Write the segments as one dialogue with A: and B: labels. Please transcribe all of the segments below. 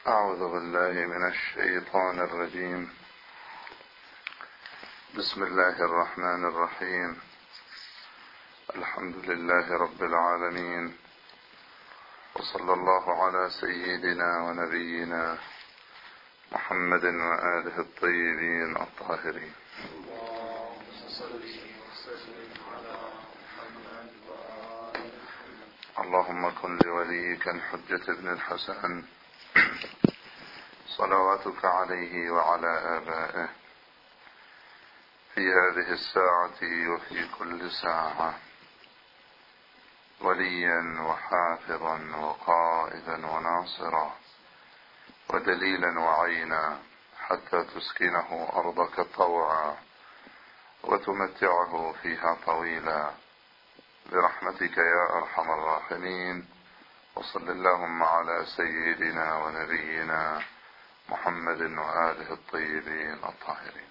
A: أعوذ بالله من الشيطان الرجيم. بسم الله الرحمن الرحيم. الحمد لله رب العالمين، وصلى الله على سيدنا ونبينا محمد وآله الطيبين الطاهرين. اللهم كن لوليك الحجة ابن الحسن صلواتك عليه وعلى آبائه في هذه الساعة وفي كل ساعة، وليا وحافظا وقائدا وناصرا ودليلا وعينا، حتى تسكنه أرضك طوعا وتمتعه فيها طويلا، برحمتك يا أرحم الراحمين. وصل اللهم على سيدنا ونبينا محمد وآله الطيبين الطاهرين.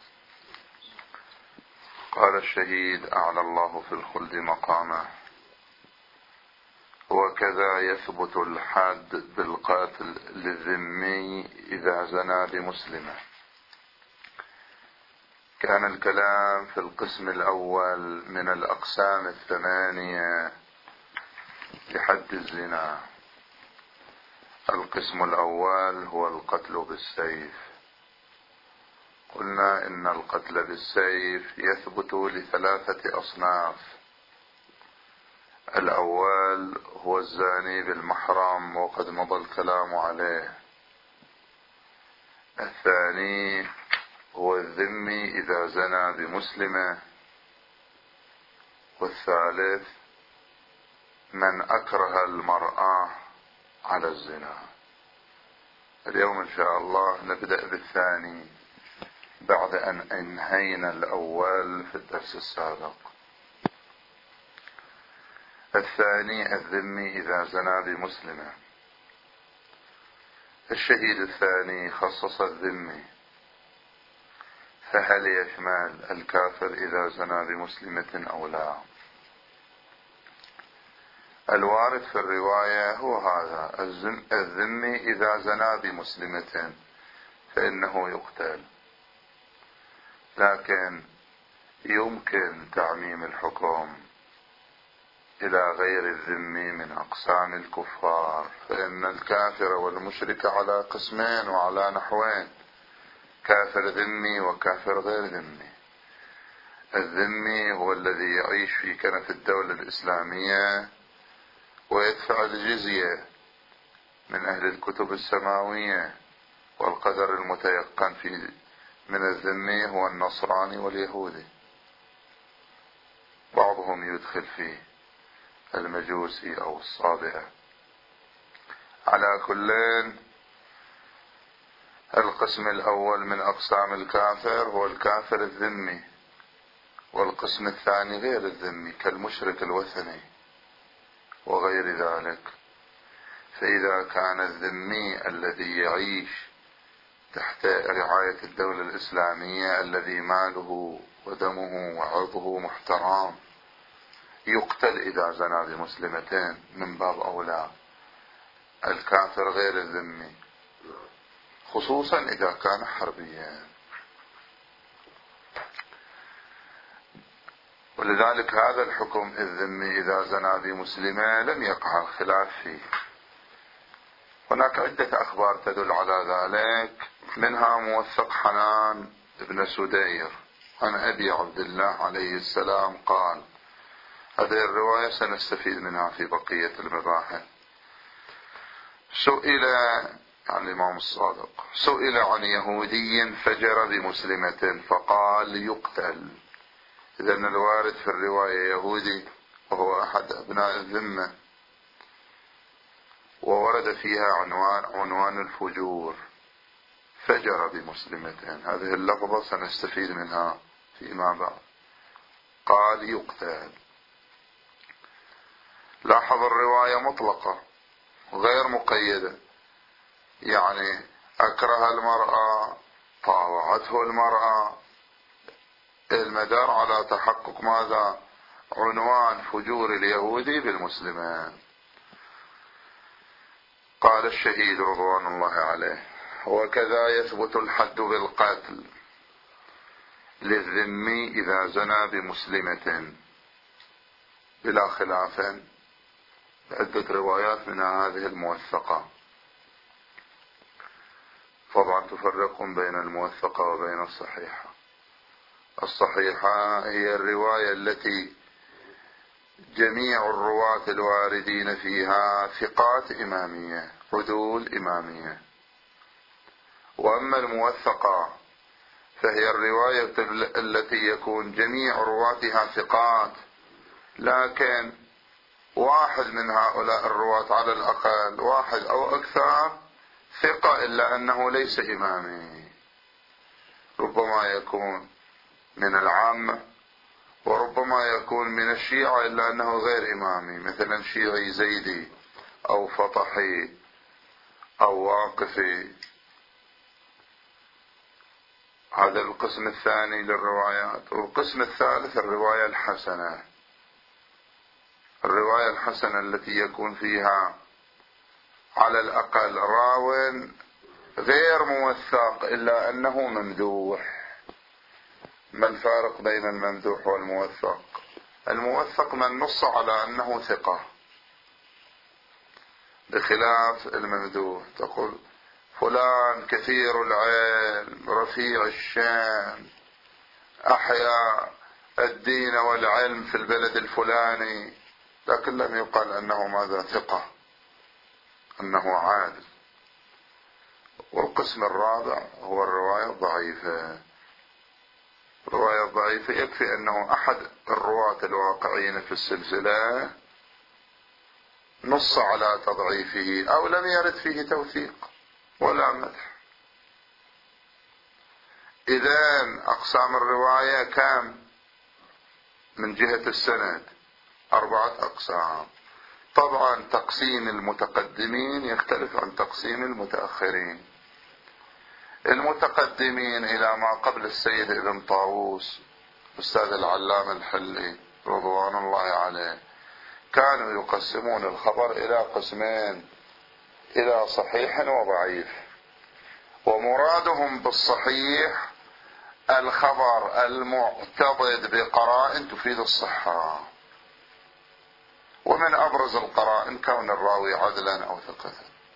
A: قال الشهيد أعلى الله في الخلد مقامه: وكذا يثبت الحد بالقاتل للذمي إذا زنى بمسلمة. كان الكلام في القسم الأول من الأقسام 8 لحد الزنا. القسم الأول هو القتل بالسيف. قلنا إن القتل بالسيف يثبت ل3 أصناف. الأول هو الزاني بالمحرم، وقد مضى الكلام عليه. الثاني هو الذمي إذا زنى بمسلمة. والثالث من أكره المرأة على الزنا. اليوم إن شاء الله نبدأ بالثاني بعد أن انهينا الأول في الدرس السابق. الثاني الذمي إذا زنى بمسلمة. الشهيد الثاني خصص الذمي، فهل يشمل الكافر إذا زنى بمسلمة أو لا؟ الوارد في الرواية هو هذا: الذمي إذا زنى بمسلمة فإنه يقتل، لكن يمكن تعميم الحكم إلى غير الذمي من أقسام الكفار، فإن الكافر والمشرك على قسمين وعلى نحوين: كافر ذمي وكافر غير ذمي. الذمي هو الذي يعيش في كنف الدولة الإسلامية ويدفع الجزية من أهل الكتب السماوية، والقدر المتيقن من الذمي هو النصراني واليهودي، بعضهم يدخل فيه المجوسي أو الصابئة. على كلين، القسم الأول من أقسام الكافر هو الكافر الذمي، والقسم الثاني غير الذمي كالمشرك الوثني وغير ذلك. فإذا كان الذمي الذي يعيش تحت رعاية الدولة الإسلامية، الذي ماله ودمه وعرضه محترم، يقتل إذا زنى بمسلمتين، من باب أولى الكافر غير الذمي، خصوصا إذا كان حربيا. ولذلك هذا الحكم الذمي إذا زنى بمسلمة لم يقع الخلاف فيه. هناك عدة أخبار تدل على ذلك، منها موثق حنان بن سدير عن أبي عبد الله عليه السلام قال: هذه الرواية سنستفيد منها في بقية المباحث. سئل عن الإمام الصادق، سئل عن يهودي فجر بمسلمة فقال: يقتل. إذن الوارد في الرواية يهودي وهو أحد أبناء الذمة، وورد فيها عنوان الفجور: فجر بمسلمة. هذه اللفظة سنستفيد منها فيما بعد. قال: يقتل. لاحظ الرواية مطلقة غير مقيدة، يعني أكره المرأة، طاوعته المرأة، المدار على تحقق ماذا؟ عنوان فجور اليهودي بالمسلمين. قال قال الشهيد رضوان الله عليه: وكذا يثبت الحد بالقتل للذمي إذا زنى بمسلمة بلا خلاف. عدة روايات من هذه الموثقة. طبعا تفرق بين الموثقة وبين الصحيحة. الصحيحة هي الرواية التي جميع الرواة الواردين فيها ثقات إمامية، عدول إمامية. وأما الموثقة فهي الرواية التي يكون جميع رواتها ثقات، لكن واحد من هؤلاء الرواة على الأقل، واحد أو أكثر، ثقة إلا أنه ليس إمامي. ربما يكون من العامة، وربما يكون من الشيعة إلا أنه غير إمامي، مثلا شيعي زيدي أو فطحي أو واقفي. هذا القسم الثاني للروايات. والقسم الثالث الرواية الحسنة. الرواية الحسنة التي يكون فيها على الأقل راو غير موثق إلا أنه ممدوح. ما الفارق بين الممدوح والموثق؟ الموثق من نص على أنه ثقة، بخلاف الممدوح تقول فلان كثير العلم رفيع الشان أحيا الدين والعلم في البلد الفلاني، لكن لم يقال أنه ماذا ثقة، أنه عادل. والقسم الرابع هو الرواية الضعيفة. الرواية الضعيفة يكفي أنه أحد الرواة الواقعين في السلسلة نص على تضعيفه أو لم يرد فيه توثيق ولا مدح. إذن أقسام الرواية كم من جهة السند؟ 4 أقسام. طبعا تقسيم المتقدمين يختلف عن تقسيم المتأخرين. المتقدمين إلى ما قبل السيد ابن طاووس أستاذ العلامة الحلي رضوان الله عليه كانوا يقسمون الخبر إلى قسمين، إلى صحيح وضعيف. ومرادهم بالصحيح الخبر المعتضد بقرائن تفيد الصحة، ومن أبرز القرائن كون الراوي عدلا أو ثقة.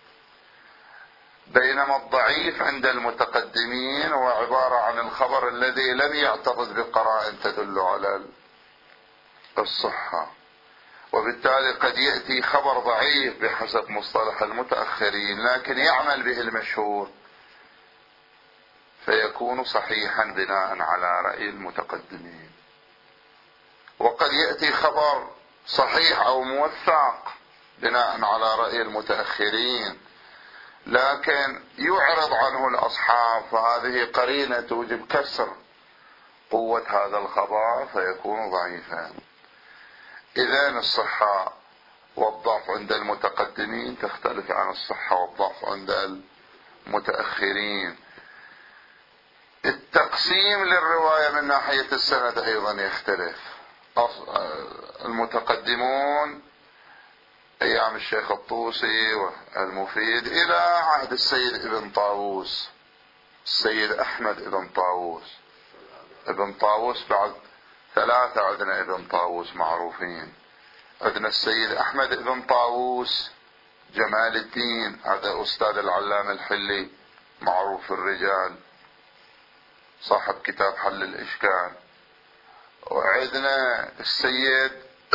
A: بينما الضعيف عند المتقدمين هو عبارة عن الخبر الذي لم يعتضد بقرائن تدل على الصحة. وبالتالي قد يأتي خبر ضعيف بحسب مصطلح المتأخرين لكن يعمل به المشهور فيكون صحيحا بناء على رأي المتقدمين. وقد يأتي خبر صحيح أو موثق بناء على رأي المتأخرين لكن يعرض عنه الأصحاب، فهذه قرينة توجب كسر قوة هذا الخبر فيكون ضعيفا. إذن الصحة والضعف عند المتقدمين تختلف عن الصحة والضعف عند المتأخرين. التقسيم للرواية من ناحية السند أيضا يختلف. المتقدمون أيام الشيخ الطوسي والمفيد إلى عهد السيد ابن طاووس، السيد أحمد ابن طاووس، ابن طاووس بعد 3 عندنا ابن طاووس معروفين. عندنا السيد أحمد ابن طاووس جمال الدين، هذا أستاذ العلامة الحلي معروف الرجال صاحب كتاب حل الإشكال. وعندنا السيد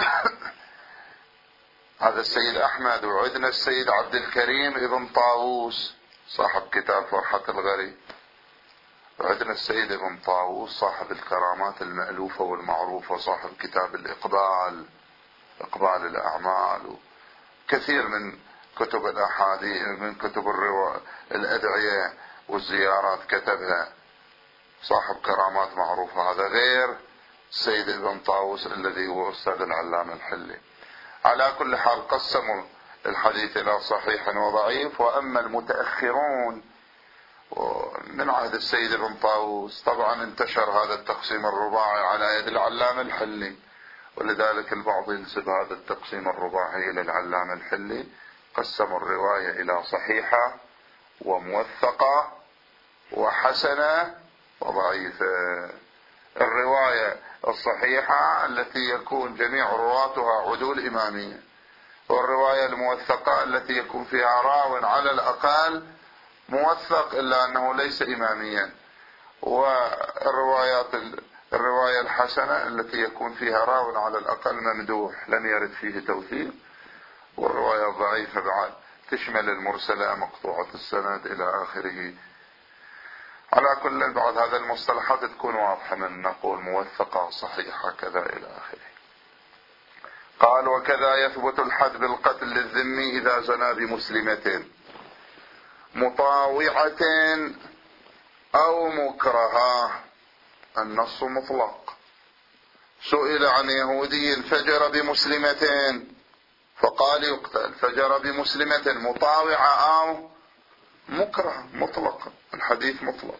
A: هذا السيد أحمد، وعندنا السيد عبد الكريم ابن طاووس صاحب كتاب فرحة الغريب، وعندنا السيد ابن طاووس صاحب الكرامات المألوفة والمعروفة صاحب كتاب الإقبال، إقبال الأعمال، وكثير من كتب الأحاديث من كتب الأدعية والزيارات كتبها صاحب كرامات معروفة. هذا غير السيد ابن طاووس الذي هو أستاذ العلامة الحلي. على كل حال قسموا الحديث إلى صحيح وضعيف. وأما المتأخرون من عهد السيد ابن طاووس طبعا انتشر هذا التقسيم الرباعي على يد العلامة الحلي، ولذلك البعض ينسب هذا التقسيم الرباعي إلى العلامة الحلي، قسموا الرواية إلى صحيحة وموثقة وحسنة وضعيفة. الرواية الصحيحة التي يكون جميع رواتها عدول إمامية، والرواية الموثقة التي يكون فيها راو على الأقل موثق إلا أنه ليس إماميا، الرواية الحسنة التي يكون فيها راو على الأقل ممدوح لم يرد فيه توثيق، والرواية الضعيفة بعد تشمل المرسلة مقطوعة السند إلى آخره. على كل بعض هذا المصطلحات تكون واضحة من نقول موثقة صحيحة كذا إلى آخره. قال: وكذا يثبت الحد بالقتل للذمي إذا زنى بمسلمة مطاوعة أو مكرهة. النص مطلق. سئل عن يهودي فجر بمسلمة فقال يقتل، فجر بمسلمة مطاوعة أو مكره، مطلق، الحديث مطلق.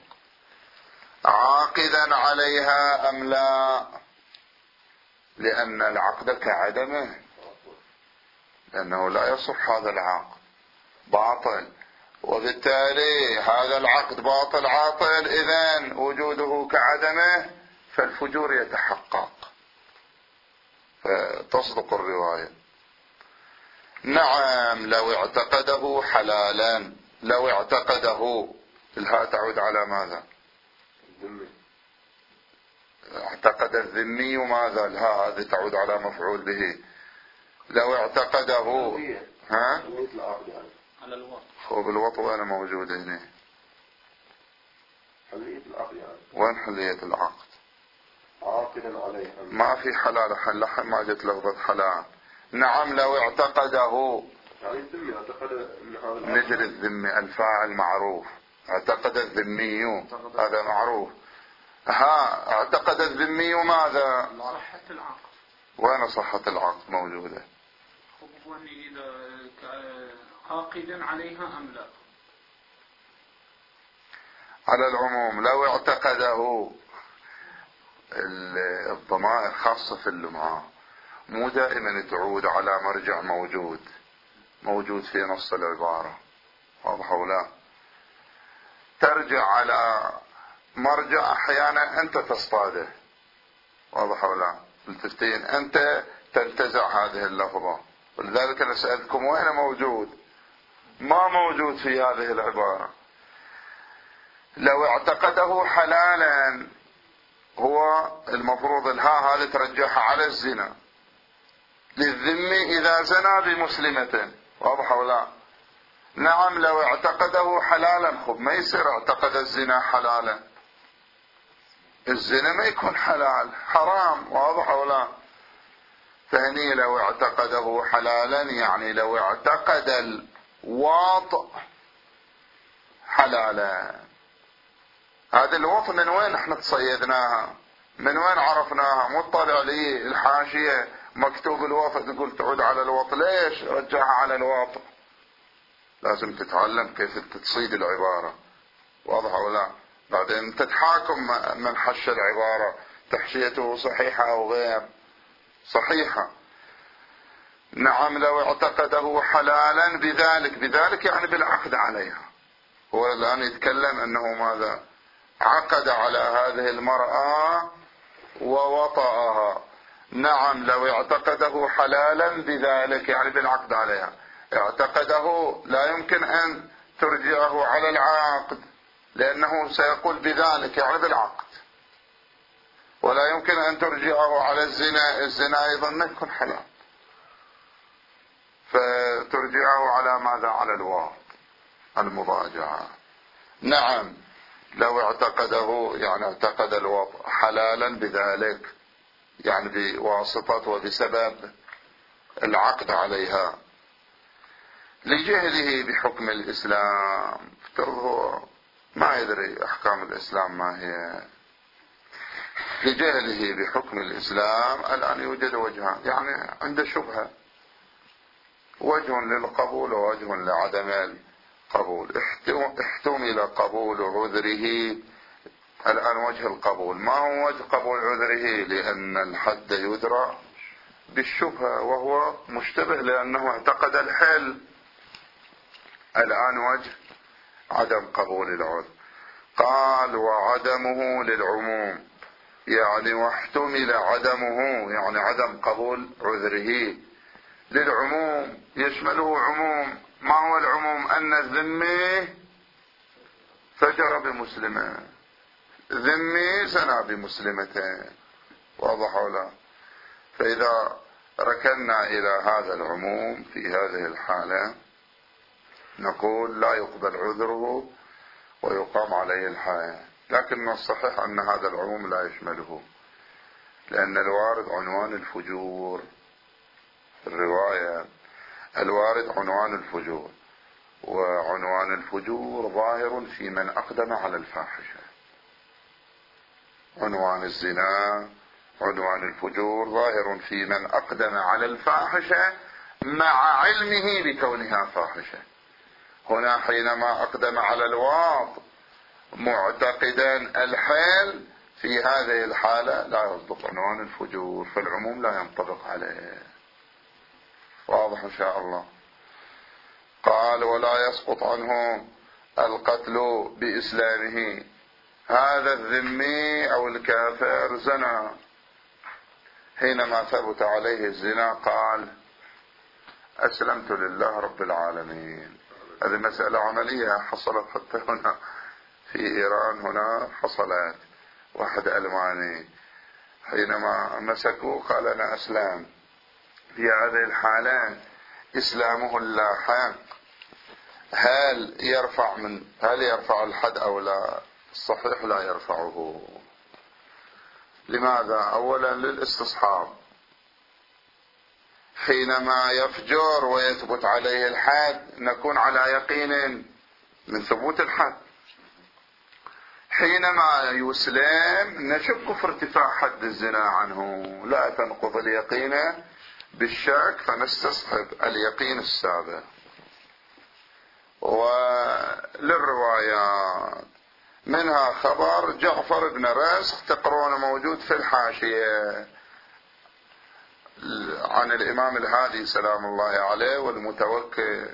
A: عاقدا عليها أم لا؟ لأن العقد كعدمه، لأنه لا يصح هذا العقد، باطل، وبالتالي هذا العقد باطل عاطل، إذن وجوده كعدمه فالفجور يتحقق، فتصدق الرواية. نعم لو اعتقده حلالا، لو اعتقده، الهاء تعود على ماذا؟ اعتقد الذمي ماذا؟ الهاء هذه تعود على مفعول به. لو اعتقده ها
B: على الوطء،
A: هو بالوطء وين موجود هنا؟
C: حلية العقد يعني.
A: وين حلية العقد؟
C: عاقدا عليه
A: ما في حلال، لحن ما جت لفظة حلال. نعم لو اعتقده،
C: يعني الذمي اعتقد ان هذا
A: نجر الذمي، الفاعل معروف، اعتقد الذمي هذا معروف. ها اعتقد الذمي ماذا؟
B: صحة العقد.
A: وين صحة العقد موجودة؟
B: إذا عاقدا عليها أم لا؟
A: على العموم لو اعتقده، الضمائر خاصة في اللمعة مو دائما تعود على مرجع موجود في نص العبارة، واضح ولا؟ ترجع على مرجع أحيانا أنت تصطاده، واضح ولا؟ التفتين أنت تنتزع هذه اللفظة، ولذلك أنا سألتكم وين موجود؟ ما موجود في هذه العبارة. لو اعتقده حلالا، هو المفروض الهاء هذه ترجعها على الزنا، للذمي إذا زنى بمسلمة، واضح ولا؟ نعم لو اعتقده حلالا، خب ما يصير اعتقد الزنا حلالا، الزنا ما يكون حلال، حرام، واضح ولا؟ فهني لو اعتقده حلالا يعني لو اعتقد الواطئ حلالا. هذه الوط من وين احنا تصيدناها؟ من وين عرفناها؟ مطلع لي الحاشية مكتوب الوط تقول تعود على الوط، ليش رجعها على الوط؟ لازم تتعلم كيف تصيد العبارة، واضح ولا؟ بعدين تتحاكم من حش العبارة، تحشيته صحيحة أو غير صحيحة. نعم لو اعتقده حلالا بذلك يعني بالعقد عليها. هو الآن يتكلم أنه ماذا؟ عقد على هذه المرأة ووطأها. نعم لو اعتقده حلالا بذلك يعني بالعقد عليها. اعتقده لا يمكن أن ترجعه على العقد، لأنه سيقول بذلك يعني بالعقد، ولا يمكن أن ترجعه على الزنا أيضا ما يكون حلال، فترجعه على ماذا؟ على الواو المضاجعة. نعم لو اعتقده يعني اعتقد الوضع حلالا بذلك يعني بواسطة وبسبب العقد عليها، لجهله بحكم الإسلام. هو ما يدري أحكام الإسلام ما هي، لجهله بحكم الإسلام. الآن يوجد وجهان، يعني عنده شبهة، وجه للقبول ووجه لعدم القبول. احتمل قبول عذره. الآن وجه القبول، ما هو وجه قبول عذره؟ لأن الحد يدرى بالشبهة، وهو مشتبه لأنه اعتقد الحل، الآن وجه عدم قبول العذر. قال وعدمه للعموم، يعني واحتمل عدمه، يعني عدم قبول عذره للعموم، يشمله عموم. ما هو العموم؟ أن الذمي فجر بمسلمة، ذمي زنى بمسلمتين، واضح ولا؟ فإذا ركنا إلى هذا العموم في هذه الحالة نقول لا يقبل عذره ويقام عليه الحياة. لكن الصحيح أن هذا العموم لا يشمله، لأن الوارد عنوان الفجور في الرواية، الوارد عنوان الفجور، وعنوان الفجور ظاهر في من أقدم على الفاحشة. عنوان الزنا، عنوان الفجور ظاهر في من أقدم على الفاحشة مع علمه بكونها فاحشة. هنا حينما أقدم على الواط معتقدا الحال، في هذه الحالة لا يصدق عنوان الفجور، فالعموم لا ينطبق عليه. واضح إن شاء الله. قال ولا يسقط عنه القتل بإسلامه. هذا الذمي أو الكافر زنى، حينما ثبت عليه الزنا قال أسلمت لله رب العالمين. هذه مسألة عملية حصلت حتى هنا في إيران. هنا حصلت واحد ألماني حينما مسكوه قال أنا أسلم. في هذه الحالة إسلامه اللاحق هل يرفع الحد أو لا؟ الصحيح لا يرفعه. لماذا؟ أولا للاستصحاب، حينما يفجر ويثبت عليه الحد نكون على يقين من ثبوت الحد. حينما يسلم نشك في ارتفاع حد الزنا عنه، لا تنقض اليقين بالشك فنستصحب اليقين السابق. وللروايات منها خبر جعفر بن رزق تقرون موجود في الحاشية عن الإمام الهادي سلام الله عليه والمتوكل،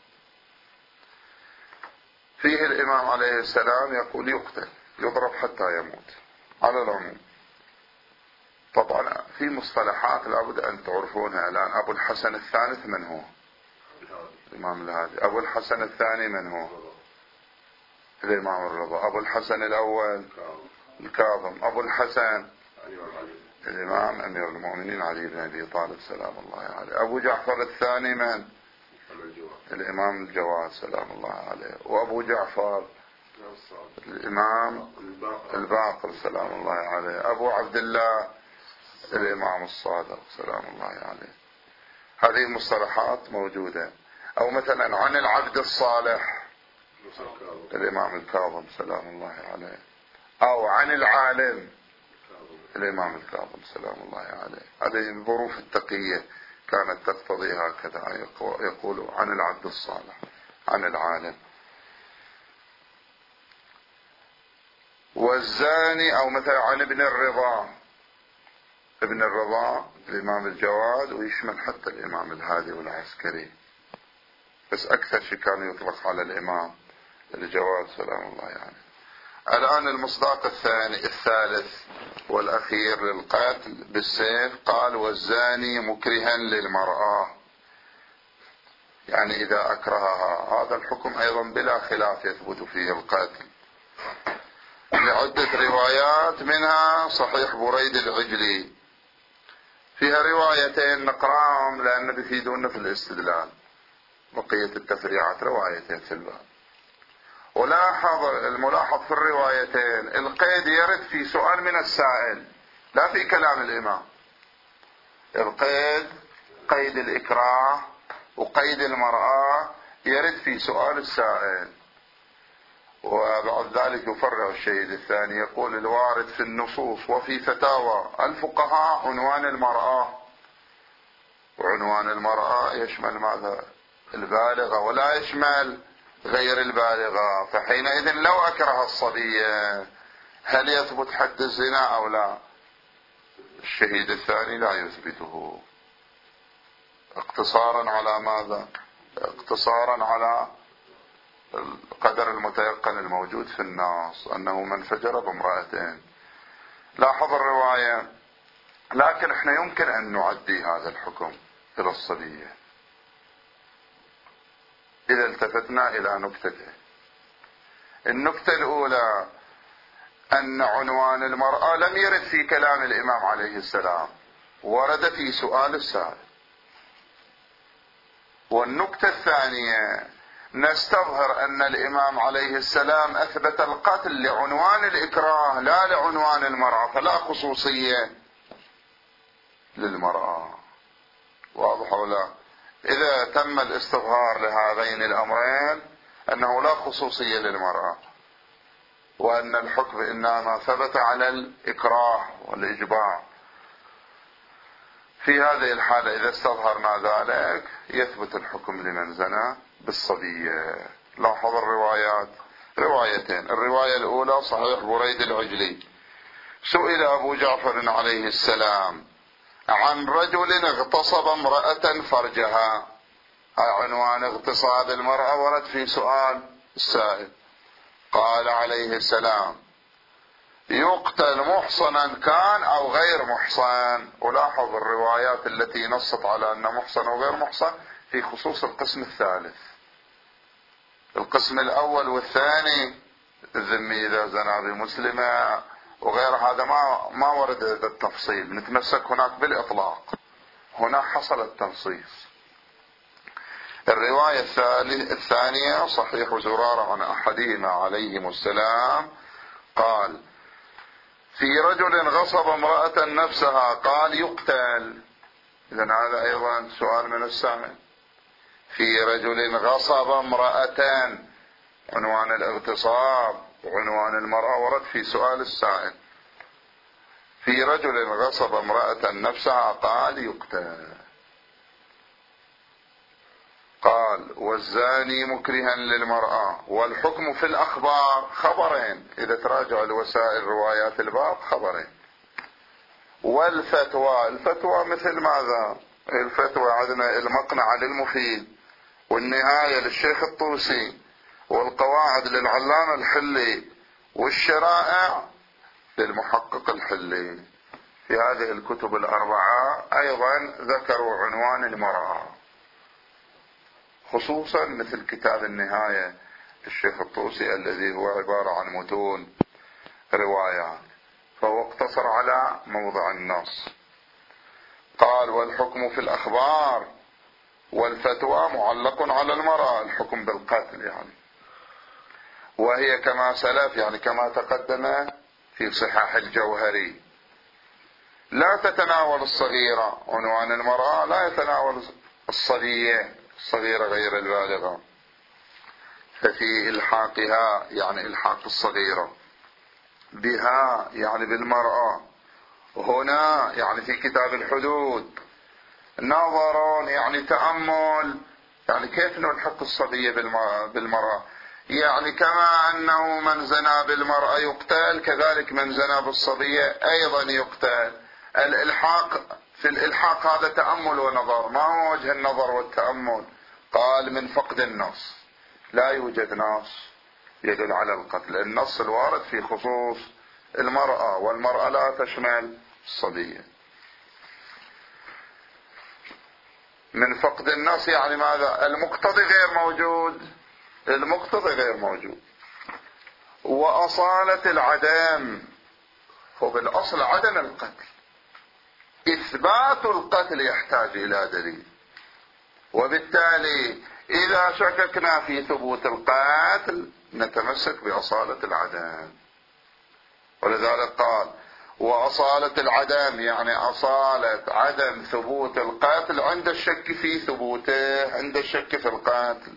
A: فيه الإمام عليه السلام يقول يقتل يضرب حتى يموت على العموم. طبعا في مصطلحات لابد أن تعرفونها الآن. أبو الحسن الثالث من هو؟ الإمام الهادي. أبو الحسن الثاني من هو؟ الإمام الرضا. أبو الحسن الأول الكاظم. أبو الحسن الإمام أمير المؤمنين علي بن أبي طالب سلام الله عليه. أبو جعفر الثاني من؟ الإمام الجواد سلام الله عليه. وأبو جعفر الإمام الباقر سلام الله عليه. أبو عبد الله الإمام الصادق سلام الله عليه. هذه المصطلحات موجودة. أو مثلا عن العبد الصالح الإمام الكاظم سلام الله عليه. أو عن العالم الإمام الكاظم سلام الله عليه. هذه الظروف التقية كانت تقتضي هكذا، يقول عن العبد الصالح عن العالم. والزاني أو مثلا عن ابن الرضا، ابن الرضا الإمام الجواد، ويشمل حتى الإمام الهادي والعسكري، بس أكثر شيء كان يطلق على الإمام الجواد سلام الله عليه. الآن المصداق الثالث والأخير للقتل بالسيف، قال والزاني مكرها للمرأة، يعني إذا أكرهها. هذا الحكم أيضا بلا خلاف يثبت فيه القتل لعدة روايات، منها صحيح بريد العجلي، فيها روايتين نقراهم لأن بيفيدونا في الاستدلال. بقية التفريعات روايتين في الباب. ولاحظ الملاحظ في الروايتين القيد يرد في سؤال من السائل لا في كلام الإمام. القيد قيد الإكراه وقيد المرأة يرد في سؤال السائل. وبعد ذلك يفرع الشهيد الثاني يقول الوارد في النصوص وفي فتاوى الفقهاء عنوان المرأة، وعنوان المرأة يشمل ماذا؟ البالغة ولا يشمل غير البالغة. فحينئذ لو أكره الصبية هل يثبت حد الزنا أو لا؟ الشهيد الثاني لا يثبته. اقتصارا على ماذا؟ اقتصارا على القدر المتيقن الموجود في النص أنه من فجر بامرأتين. لاحظ الرواية، لكن احنا يمكن أن نعدي هذا الحكم إلى الصبية إذا التفتنا إلى نكتتين. النكتة الأولى أن عنوان المرأة لم يرد في كلام الإمام عليه السلام، ورد في سؤال السائل. والنكتة الثانية، نستظهر أن الإمام عليه السلام أثبت القتل لعنوان الإكراه لا لعنوان المرأة، فلا خصوصية للمرأة. واضح ولا؟ إذا تم الاستظهار لهذين الأمرين أنه لا خصوصية للمرأة، وأن الحكم إنما ثبت على الإكراه والإجبار، في هذه الحالة إذا استظهرنا ذلك يثبت الحكم لمن زنى بالصبية. لاحظ الروايات روايتين. الرواية الأولى صحيح بريد العجلي، سئل أبو جعفر عليه السلام عن رجل اغتصب امرأة فرجها. عنوان اغتصاب المرأة ورد في سؤال السائل. قال عليه السلام يقتل محصنا كان أو غير محصن. ولاحظ الروايات التي نصت على أن محصن وغير محصن في خصوص القسم الثالث. القسم الأول والثاني الذمي إذا زنى بمسلمة وغير هذا ما ورد هذا التفصيل، نتمسك هناك بالإطلاق. هنا حصل التنصيص. الرواية الثانية صحيح زرارة عن أحدهما عليهم السلام قال في رجل غصب امرأة نفسها قال يقتل. إذن هذا أيضا سؤال من السامع. في رجل غصب امرأة، عنوان الاغتصاب وعنوان المرأة ورد في سؤال السائل. في رجل غصب امرأة نفسها قال يقتل. قال والزاني مكرها للمرأة. والحكم في الأخبار خبرين، إذا تراجع الوسائل روايات الباب خبرين. والفتوى، الفتوى مثل ماذا؟ الفتوى عندنا المقنع للمفيد، والنهاية للشيخ الطوسي، والقواعد للعلامة الحلي، والشرائع للمحقق الحلي. في هذه الكتب الأربعة أيضا ذكروا عنوان المرأة، خصوصا مثل كتاب النهاية للشيخ الطوسي الذي هو عبارة عن متون روايات، فهو اقتصر على موضع النص. قال والحكم في الأخبار، والفتوى معلق على المرأة، الحكم بالقتل يعني، وهي كما سلف يعني كما تقدم في صحاح الجوهري لا تتناول الصغيرة. عنوان المرأة لا يتناول الصبية، الصغيرة غير البالغة، ففي إلحاقها يعني إلحاق الصغيرة بها يعني بالمرأة. هنا يعني في كتاب الحدود نظر يعني تأمل، يعني كيف نلحق الصبية بالمرأة، يعني كما أنه من زنى بالمرأة يقتل كذلك من زنى بالصبية أيضا يقتل. الإلحاق في الإلحاق هذا تأمل ونظر. ما هو وجه النظر والتأمل؟ قال من فقد النص، لا يوجد نص يدل على القتل. النص الوارد في خصوص المرأة، والمرأة لا تشمل الصبية. من فقد النص يعني ماذا؟ المقتضي غير موجود، المقتضي غير موجود. وأصالة العدم، وبالأصل عدم القتل، إثبات القتل يحتاج إلى دليل، وبالتالي إذا شككنا في ثبوت القتل نتمسك بأصالة العدم. ولذلك قال وأصالة العدم يعني أصالة عدم ثبوت القتل عند الشك في ثبوته، عند الشك في القتل.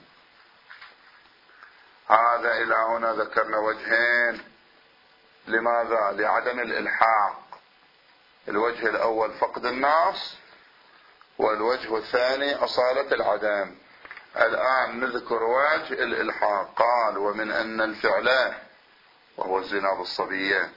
A: هذا إلى هنا ذكرنا وجهين. لماذا؟ لعدم الإلحاق. الوجه الأول فقد النص، والوجه الثاني أصالة العدم. الآن نذكر وجه الإلحاق. قال ومن أن الفعل وهو الزنا بالصبية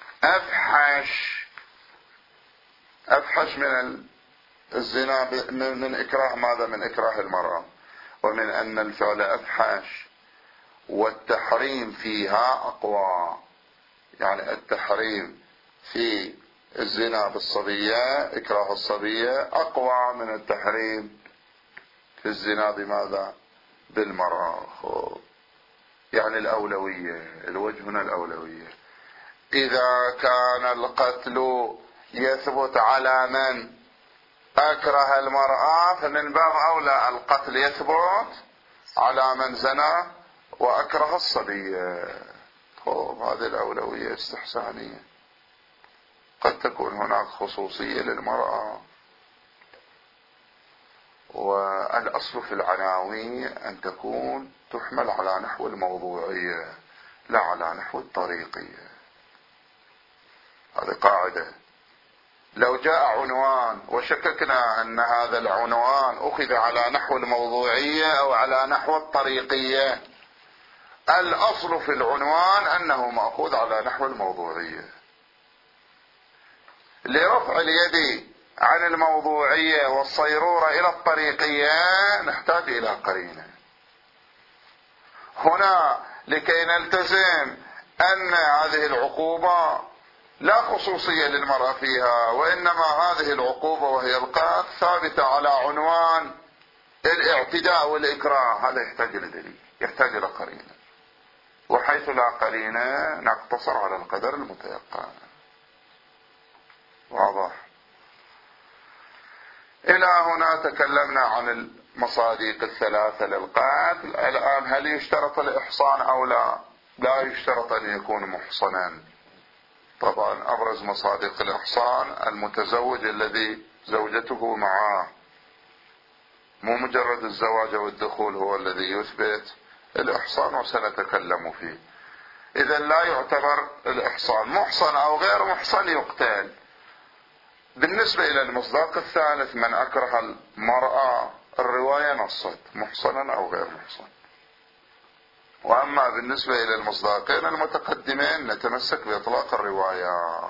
A: أفحش من الزنا من إكراه ماذا؟ من إكراه المرأة. ومن أن الفعل أفحش والتحريم فيها أقوى. يعني التحريم في الزنا بالصبية، إكراه الصبية، أقوى من التحريم في الزنا بماذا؟ بالمرأة. يعني الأولوية، الوجه هنا الأولوية. إذا كان القتل يثبت على من أكره المرأة فمن باب أولى القتل يثبت على من زنى وأكره الصبية. هذه الأولوية استحسانية. قد تكون هناك خصوصية للمرأة. والأصل في العناوين أن تكون تحمل على نحو الموضوعية لا على نحو الطريقية. هذه قاعدة. لو جاء عنوان وشككنا أن هذا العنوان أخذ على نحو الموضوعية أو على نحو الطريقية، الأصل في العنوان أنه مأخوذ على نحو الموضوعية. لرفع اليد عن الموضوعية والصيرورة إلى الطريقية نحتاج إلى قرينة. هنا لكي نلتزم أن هذه العقوبة لا خصوصية للمرأة فيها، وإنما هذه العقوبة وهي القتل ثابتة على عنوان الاعتداء والإكراه، هذا يحتاج إلى دليل، يحتاج إلى قرينة. وحيث لا قرينة نقتصر على القدر المتيقن. واضح؟ إلى هنا تكلمنا عن المصادق الثلاثة للقتل. الآن هل يشترط الإحصان أو لا؟ لا يشترط أن يكون محصنا. طبعا أبرز مصادق الإحصان المتزوج الذي زوجته معاه، مو مجرد الزواج والدخول هو الذي يثبت الإحصان، وسنتكلم فيه. إذا لا يعتبر الإحصان. محصن أو غير محصن يقتل. بالنسبة إلى المصداق الثالث من أكره المرأة، الرواية نصت محصنا أو غير محصن. وأما بالنسبة إلى المصداقين المتقدمين نتمسك بإطلاق الروايات.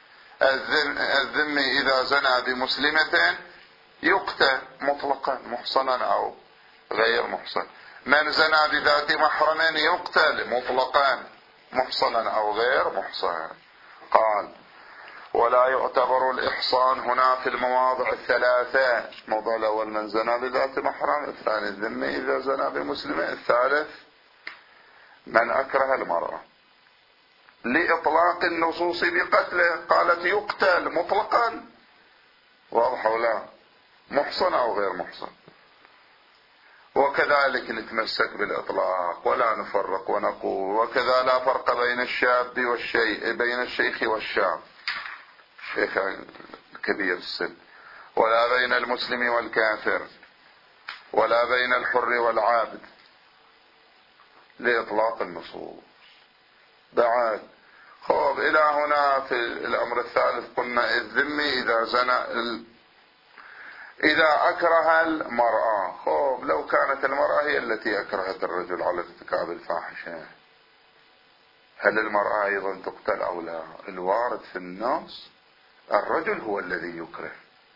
A: الذمي إذا زنى بمسلمة يقتل مطلقا محصنا أو غير محصن. من زنى بذات محرم يقتل مطلقا محصنا أو غير محصن. قال: ولا يعتبر الإحصان هنا في المواضع الثلاثة. الموضوع الأول من زنى بذات محرم، الثاني الذمي إذا زنى بمسلمة، الثالث من أكره المرأة. لإطلاق النصوص بقتله قالت يقتل مطلقا. واضح ولا؟ محصن أو غير محصن. وكذلك نتمسك بالإطلاق ولا نفرق ونقول وكذا لا فرق بين الشاب والشيء، بين الشيخ والشاب، الشيخ الكبير السن، ولا بين المسلم والكافر، ولا بين الحر والعابد، لإطلاق النصوص. بعد إلى هنا في الأمر الثالث قلنا الذمي إذا زنى إذا أكره المرأة. لو كانت المرأة هي التي أكرهت الرجل على ارتكاب الفاحشة، هل المرأة أيضا تقتل أو لا؟ الوارد في النص الرجل هو الذي يكره،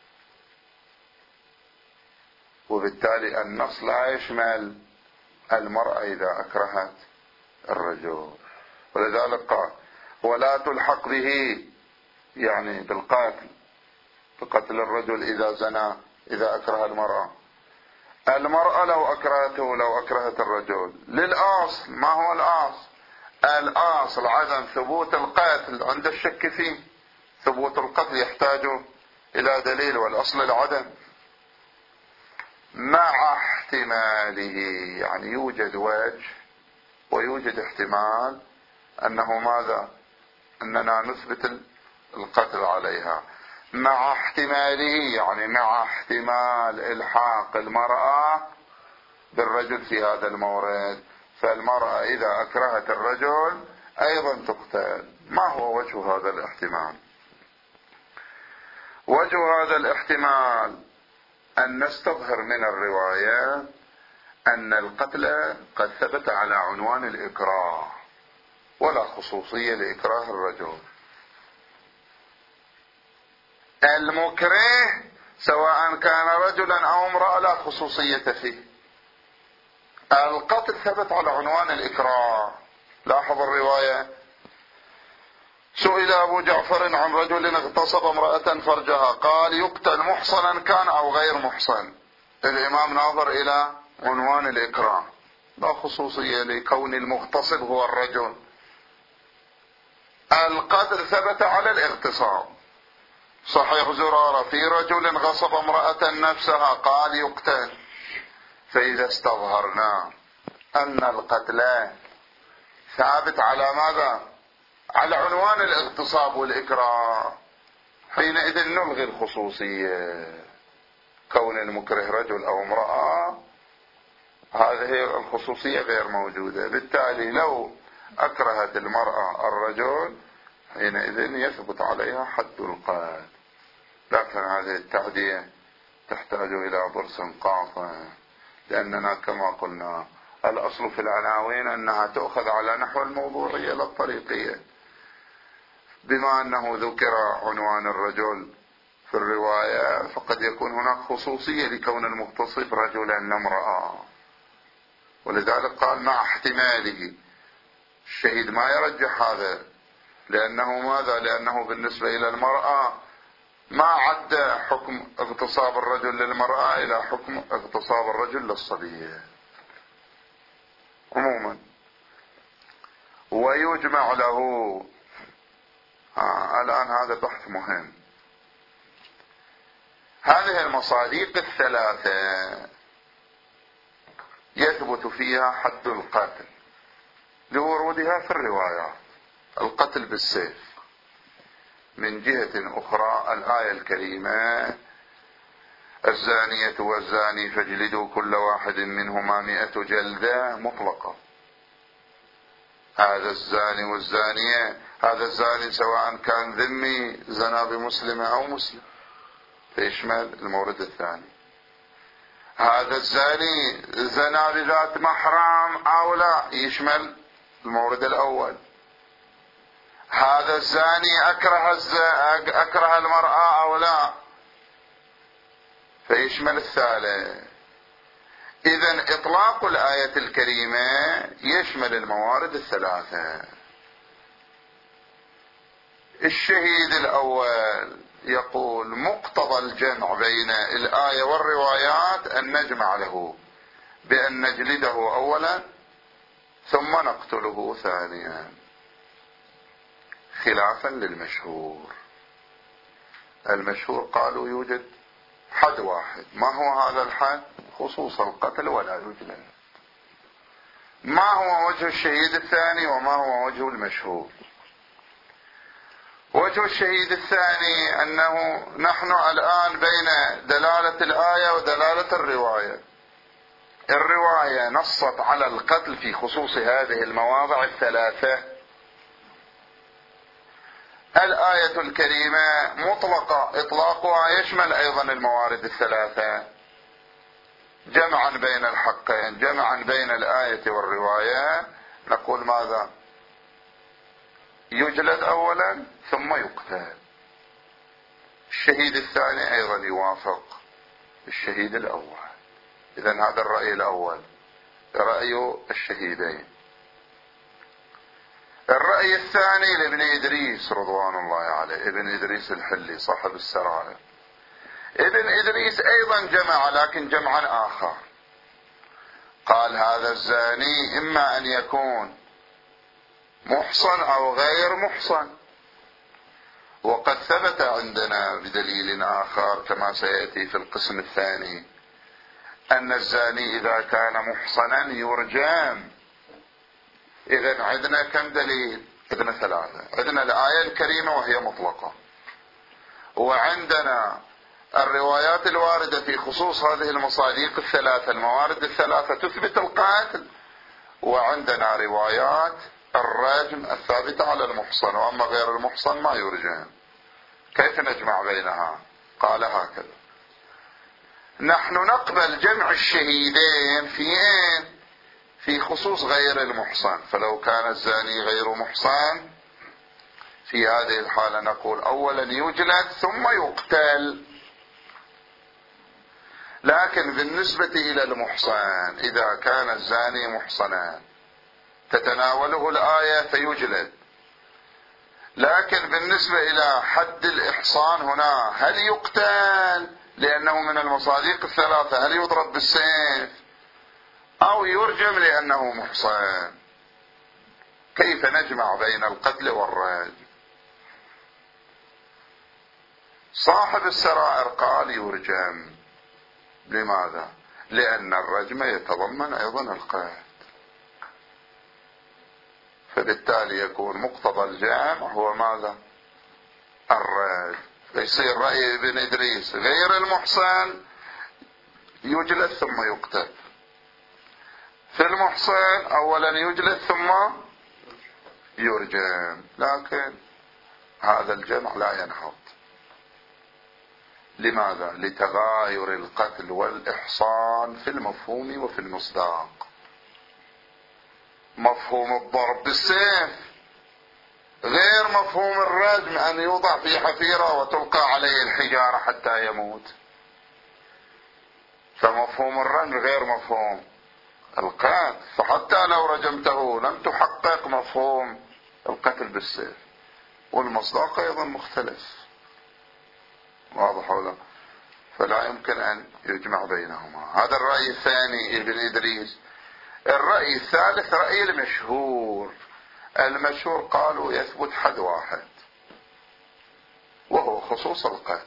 A: وبالتالي النص لا يشمل المرأة إذا أكرهت الرجل. ولذلك قال: ولا تلحق به، يعني بالقتل، بقتل الرجل إذا زنى إذا أكره المرأة. المرأة لو أكرهته، لو أكرهت الرجل للأصل، ما هو الأصل؟ الأصل عدم ثبوت القتل عند الشك فيه. ثبوت القتل يحتاج إلى دليل، والأصل العدم، مع احتماله. يعني يوجد وجه ويوجد احتمال أنه ماذا؟ أننا نثبت القتل عليها. مع احتماله يعني مع احتمال إلحاق المرأة بالرجل في هذا المورد. فالمرأة إذا أكرهت الرجل أيضا تقتل. ما هو وجه هذا الاحتمال؟ وجه هذا الاحتمال أن نستظهر من الرواية أن القتل قد ثبت على عنوان الإكراه، ولا خصوصية لإكراه الرجل. المكره سواء كان رجلا أو امرأة لا خصوصية فيه. القتل ثبت على عنوان الإكراه. لاحظ الرواية: سئل أبو جعفر عن رجل اغتصب امرأة فرجها، قال: يقتل محصنا كان أو غير محصن. الإمام ناظر إلى عنوان الإكراه، لا خصوصية لكون المغتصب هو الرجل. القتل ثبت على الاغتصاب. صحيح زرارة: في رجل غصب امرأة نفسها، قال: يقتل. فإذا استظهرنا أن القتل ثابت على ماذا؟ على عنوان الاغتصاب والإكراه، حينئذ نلغي الخصوصية. كون المكره رجل أو امرأة، هذه الخصوصية غير موجودة. بالتالي لو أكرهت المرأة الرجل حينئذ يثبت عليها حد القتل. لكن هذه التعدية تحتاج إلى ضرس قاطع، لأننا كما قلنا الأصل في العناوين أنها تؤخذ على نحو الموضوعية لا الطريقية. بما أنه ذكر عنوان الرجل في الرواية فقد يكون هناك خصوصية لكون المغتصب رجلا لا امرأة، ولذلك قال مع احتماله. الشهيد ما يرجح هذا، لأنه ماذا؟ لأنه بالنسبة إلى المرأة ما عد حكم اغتصاب الرجل للمرأة إلى حكم اغتصاب الرجل للصبية عموما. ويجمع له الآن هذا بحث مهم. هذه المصادق الثلاثة يثبت فيها حد القتل لورودها في الروايات. القتل بالسيف. من جهة أخرى الآية الكريمة: الزانية والزاني فاجلدوا كل واحد منهما 100 جلدة مطلقة. هذا الزاني والزانية، هذا الزاني سواء كان ذمي زنا بمسلمة أو مسلم، فيشمل المورد الثاني. هذا الزاني زنا بذات محرم أو لا، يشمل المورد الأول. هذا الزاني أكره المرأة أو لا، فيشمل الثالث. إذن إطلاق الآية الكريمة يشمل الموارد الثلاثة. الشهيد الأول يقول: مقتضى الجمع بين الآية والروايات أن نجمع له بأن نجلده أولا ثم نقتله ثانيا، خلافا للمشهور. المشهور قالوا يوجد حد واحد. ما هو هذا الحد؟ خصوص القتل ولا يجلد. ما هو وجه الشهيد الثاني وما هو وجه المشهور؟ وجه الشهيد الثاني أنه نحن الآن بين دلالة الآية ودلالة الرواية. الرواية نصت على القتل في خصوص هذه المواضع الثلاثة. الآية الكريمة مطلقة، إطلاقها يشمل أيضا الموارد الثلاثة. جمعا بين الحقين، جمعا بين الآية والرواية، نقول ماذا؟ يجلد أولا ثم يقتل. الشهيد الثاني أيضا يوافق الشهيد الأول. إذن هذا الرأي الأول، رأي الشهيدين. الرأي الثاني لابن إدريس رضوان الله عليه، ابن إدريس الحلي صاحب السرائر. ابن إدريس أيضا جمع، لكن جمعا آخر. قال: هذا الزاني إما أن يكون محصن أو غير محصن. وقد ثبت عندنا بدليل آخر كما سيأتي في القسم الثاني أن الزاني إذا كان محصنا يرجم. إذن عندنا كم دليل؟ عندنا ثلاثة. عندنا الآية الكريمة وهي مطلقة، وعندنا الروايات الواردة في خصوص هذه المصادق الثلاثة، الموارد الثلاثة تثبت القتل، وعندنا روايات الرجم الثابتة على المحصن، وأما غير المحصن ما يرجم. كيف نجمع بينها؟ قال هكذا: نحن نقبل جمع الشهيدين في خصوص غير المحصن. فلو كان الزاني غير محصن في هذه الحالة نقول أولا يجلد ثم يقتل. لكن بالنسبة إلى المحصن إذا كان الزاني محصنا تتناوله الآية فيجلد. لكن بالنسبة إلى حد الإحصان هنا هل يقتل لأنه من المصادق الثلاثة؟ هل يضرب بالسيف أو يرجم لأنه محصن؟ كيف نجمع بين القتل والرجم؟ صاحب السرائر قال يرجم. لماذا؟ لأن الرجم يتضمن أيضا القتل، فبالتالي يكون مقتضى الجامع هو ماذا؟ الرجم. فيصير رأي ابن إدريس غير المحصن يجلد ثم يقتل. في المحصن أولا يجلد ثم يرجم، لكن هذا الجمع لا ينحط. لماذا؟ لتغاير القتل والإحصان في المفهوم وفي المصداق. مفهوم الضرب بالسيف غير مفهوم الرجم، أن يوضع في حفيرة وتلقى عليه الحجارة حتى يموت. فمفهوم الرجم غير مفهوم القتل، فحتى لو رجمته لم تحقق مفهوم القتل بالسيف. والمصداق أيضا مختلف، واضح ولا؟ فلا يمكن أن يجمع بينهما. هذا الرأي الثاني ابن إدريس. الرأي الثالث رأي المشهور. المشهور قالوا يثبت حد واحد وهو خصوص القتل،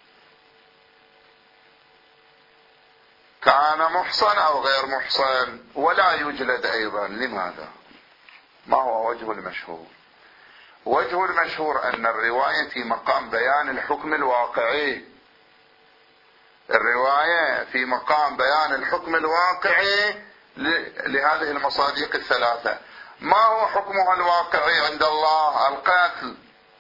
A: كان محصن أو غير محصن، ولا يجلد أيضا. لماذا؟ ما هو وجه المشهور؟ وجه المشهور أن الرواية في مقام بيان الحكم الواقعي. الرواية في مقام بيان الحكم الواقعي لهذه المصادق الثلاثة. ما هو حكمها الواقعي عند الله؟ القتل.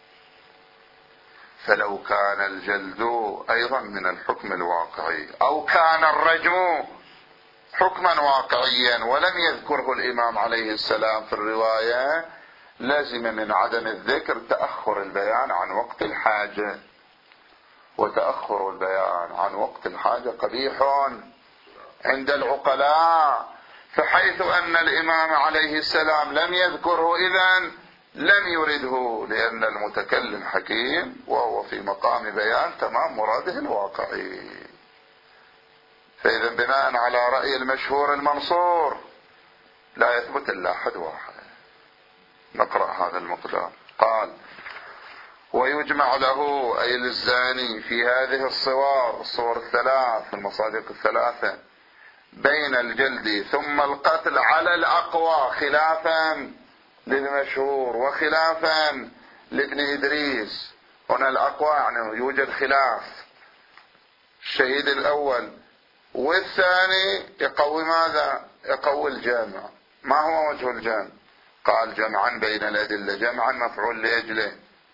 A: فلو كان الجلد أيضا من الحكم الواقعي أو كان الرجم حكما واقعيا ولم يذكره الإمام عليه السلام في الرواية، لازم من عدم الذكر تأخر البيان عن وقت الحاجة، وتأخر البيان عن وقت الحاجة قبيح عند العقلاء. فحيث أن الإمام عليه السلام لم يذكره إذن لم يرده، لأن المتكلم حكيم وهو في مقام بيان تمام مراده الواقعي. فإذا بناء على رأي المشهور المنصور لا يثبت إلا حد واحد. نقرأ هذا المقدار. قال: ويجمع له أي للزاني في هذه الصور الثلاث، المصادق الثلاثة، بين الجلد ثم القتل على الأقوى، خلافا للمشهور وخلافا لابن إدريس. هنا الأقوى يعني يوجد خلاف. الشهيد الأول والثاني يقوي ماذا؟ يقوي الجامع. ما هو وجه الجامع؟ قال: جمعا بين الأدلة. جمعا مفعول لأجله،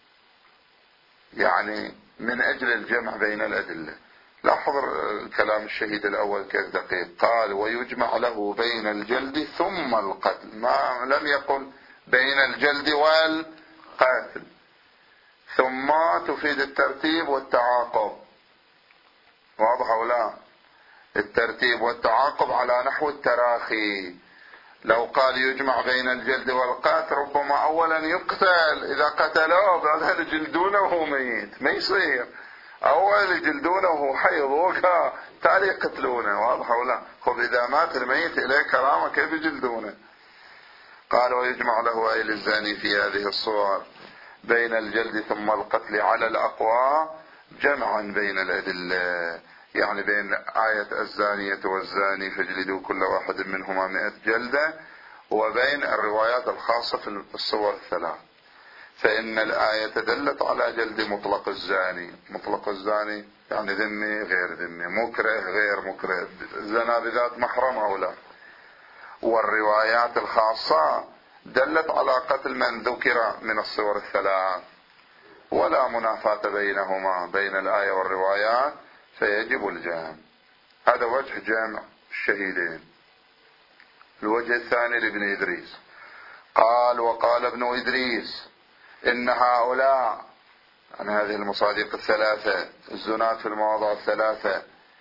A: يعني من أجل الجمع بين الأدلة. لاحظ كلام الشهيد الأول كيف دقيق. قال: ويجمع له بين الجلد ثم القتل، ما لم يقل بين الجلد والقتل. ثم تفيد الترتيب والتعاقب، واضح أو لا؟ الترتيب والتعاقب على نحو التراخي. لو قال يجمع بين الجلد والقتل ربما أولا يقتل، إذا قتلوه بعدها يجلدونه وهو ميت، ما يصير. أول يجلدونه وهو حي ضوكا تالي يقتلونه، واضح أو لا؟ خب إذا مات الميت إليه كرامة كيف يجلدونه؟ قال: ويجمع له أي للزاني في هذه الصور بين الجلد ثم القتل على الأقوى، جمعا بين الأدلة، يعني بين آية الزانية والزاني فاجلدوا كل واحد منهما 100 جلدة، وبين الروايات الخاصة في الصور الثلاث. فإن الآية دلت على جلد مطلق الزاني. مطلق الزاني يعني ذمي غير ذمي، مكره غير مكره، زنا بذات محرم أو لا. والروايات الخاصة دلت على قتل من ذكر من الصور الثلاث، ولا منافاة بينهما بين الآية والروايات، فيجب الجمع. هذا وجه جمع الشهيدين. الوجه الثاني لابن إدريس. قال: وقال ابن إدريس إن هؤلاء، عن هذه المصادق الثلاثة الزنات في المواضع الثلاثة،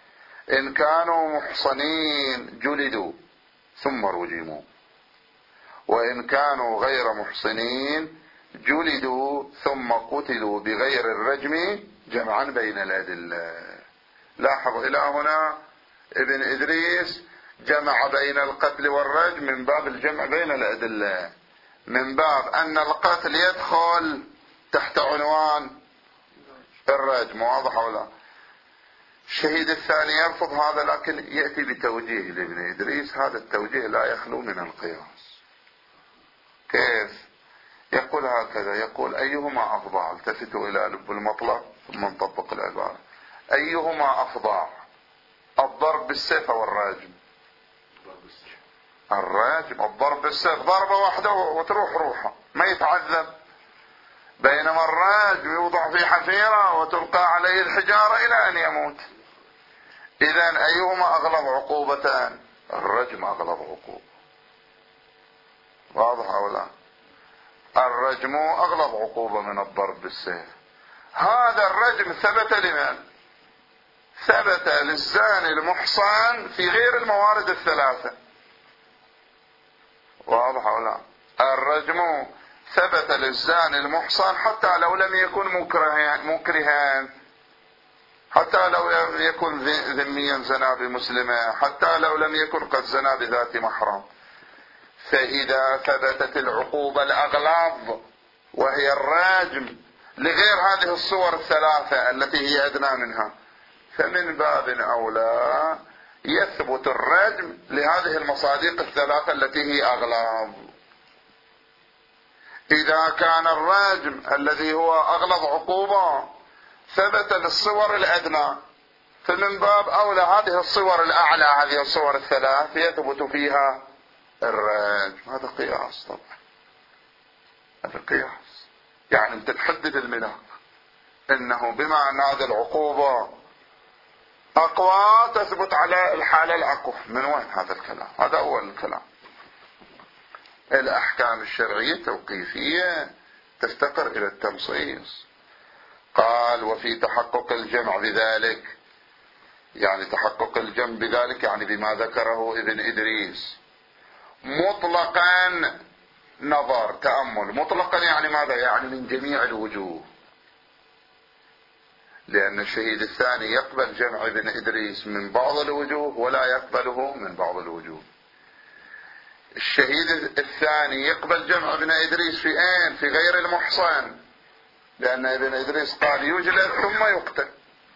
A: إن كانوا محصنين جلدوا ثم رجموا، وإن كانوا غير محصنين جلدوا ثم قتلوا بغير الرجم جمعا بين الأدلة. لاحظوا إلى هنا ابن إدريس جمع بين القتل والرجم من باب الجمع بين الأدلة، من باب أن القتل يدخل تحت عنوان الرجم. واضح ولا؟ الشهيد الثاني يرفض هذا، لكن يأتي بتوجيه لابن إدريس، هذا التوجيه لا يخلو من القياس. كيف؟ يقول هكذا، يقول أيهما أفضع، التفتوا إلى لب المطلب ثم نطبق العبارة، أيهما أفضع، الضرب بالسيف أو الراجم؟ الراجم. الضرب بالسيف ضربة واحدة وتروح روحه ما يتعذب، بينما الراجم يوضع في حفيرة وتلقى عليه الحجارة إلى أن يموت. إذن أيهما أغلظ عقوبتان؟ الرجم أغلظ عقوبة. واضح أو لا؟ الرجم أغلظ عقوبة من الضرب بالسيف. هذا الرجم ثبت لمن؟ ثبت للزاني المحصن في غير الموارد الثلاثة. واضح أو لا؟ الرجم ثبت للزاني المحصن حتى لو لم يكن مكرها، حتى لو لم يكن ذميا زنا بمسلمة، حتى لو لم يكن قد زنا بذات محرم. فإذا ثبتت العقوبة الأغلظ وهي الرجم لغير هذه الصور الثلاثة التي هي أدنى منها، فمن باب أولى يثبت الرجم لهذه المصادق الثلاثة التي هي أغلظ. إذا كان الرجم الذي هو أغلظ عقوبة ثبت للصور الأدنى، فمن باب أولى هذه الصور الأعلى، هذه الصور الثلاث يثبت فيها الرجم. هذا قياس طبعا، هذا قياس. يعني انت تحدد الملاك انه بما ان هذه العقوبة اقوى تثبت على الحالة الاقوى. من وين هذا الكلام؟ هذا اول الكلام. الاحكام الشرعية توقيفية تفتقر الى التنصيص. قال وفي تحقق الجمع بذلك، يعني تحقق الجمع بذلك يعني بما ذكره ابن إدريس مطلقا نظر تأمل. مطلقا يعني ماذا؟ يعني من جميع الوجوه، لأن الشهيد الثاني يقبل جمع ابن إدريس من بعض الوجوه ولا يقبله من بعض الوجوه. الشهيد الثاني يقبل جمع ابن إدريس في أين؟ في غير المحصن، لأن ابن إدريس قال يجلد ثم يقتل،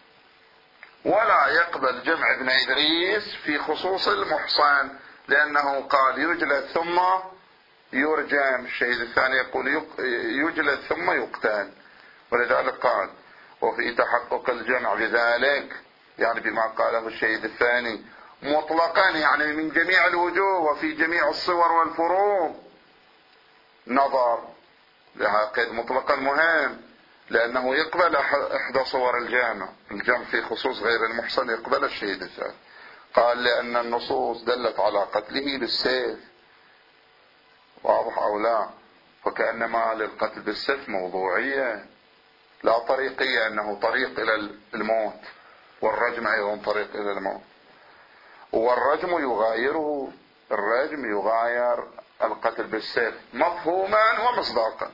A: ولا يقبل جمع ابن إدريس في خصوص المحصن، لأنه قال يجلد ثم يرجم. الشهيد الثاني يقول يجلد ثم يقتل، ولذلك قال وفي تحقق الجمع بذلك يعني بما قاله الشهيد الثاني مطلقا يعني من جميع الوجوه وفي جميع الصور والفروض نظر. لها قيد مطلقا مهم، لأنه يقبل إحدى صور الجمع في خصوص غير المحصن يقبل الشهيد الثاني. قال لأن النصوص دلت على قتله بالسيف. واضح أو لا؟ فكأنما للقتل بالسيف موضوعية لا طريقية، أنه طريق إلى الموت، والرجم أيضا طريق إلى الموت. والرجم يغايره، الرجم يغاير القتل بالسيف مفهوما ومصداقا،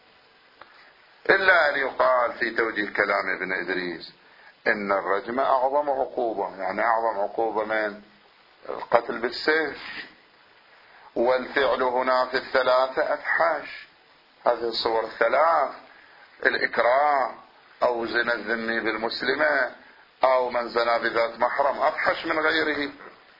A: إلا أن يقال في توجيه كلام ابن إدريس إن الرجم أعظم عقوبة، يعني أعظم عقوبة من القتل بالسيف، والفعل هنا في الثلاثة أفحش. هذه الصور الثلاث، الإكراه أو زنا الذمي بالمسلمة أو من زنا بذات محرم، أفحش من غيره.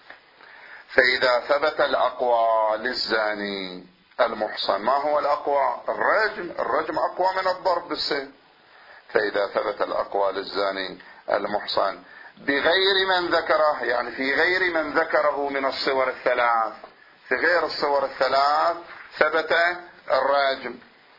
A: فإذا ثبت الأقوى للزاني المحصن، ما هو الأقوى؟ الرجم أقوى من الضرب بالسيف. فإذا ثبت الأقوى للزاني المحصن بغير من ذكره، يعني في غير من ذكره من الصور الثلاث، في غير الصور الثلاث ثبت الرجم،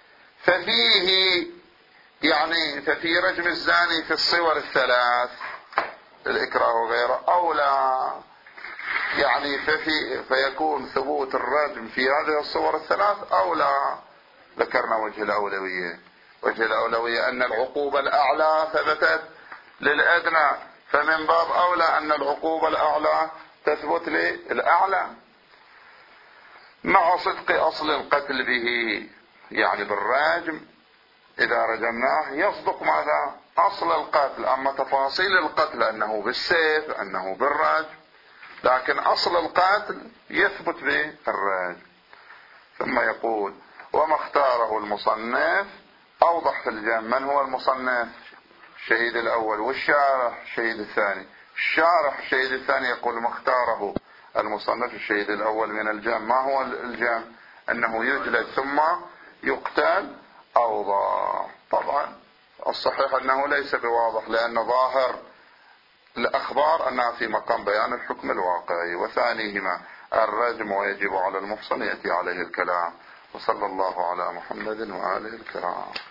A: ففيه يعني ففي رجم الزاني في الصور الثلاث الإكراه وغيره أولى، يعني فيكون ثبوت الرجم في هذه الصور الثلاث أولى. ذكرنا وجه الأولوية. وجه الأولوية أن العقوبة الأعلى ثبتت للأدنى، فمن باب أولى أن العقوبة الأعلى تثبت للأعلى مع صدق أصل القتل به، يعني بالراجم إذا رجمناه يصدق ماذا؟ أصل القتل. أما تفاصيل القتل أنه بالسيف أنه بالرجم، لكن أصل القتل يثبت بالرجم. ثم يقول وما اختاره المصنف أوضح في الجمع. من هو المصنف؟ الشهيد الأول، والشارح الشهيد الثاني. الشارح الشهيد الثاني يقول ما اختاره المصنف الشهيد الأول من الجمع. ما هو الجمع؟ أنه يجلد ثم يقتل أوضح. طبعا الصحيح أنه ليس بواضح، لأن ظاهر الأخبار أنها في مقام بيان الحكم الواقعي، وثانيهما الرجم ويجب على المحصن يأتي عليه الكلام. وصلى الله على محمد وآله الكرام.